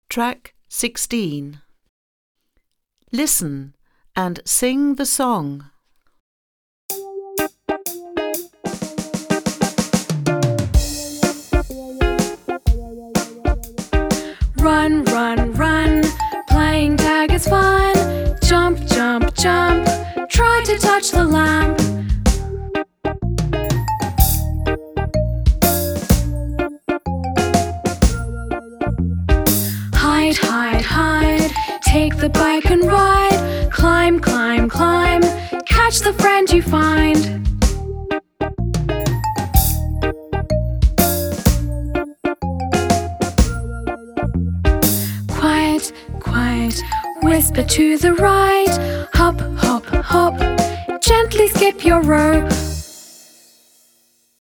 Track 16. Listen and sing the song. Run, run, run, playing tag is fun. Jump, jump, jump, try to touch the lamp. Hide, hide, hide, take the bike and ride. Climb, climb, climb, catch the friend you find. Quiet, quiet, whisper to the right. Hop, hop, hop, gently skip your row.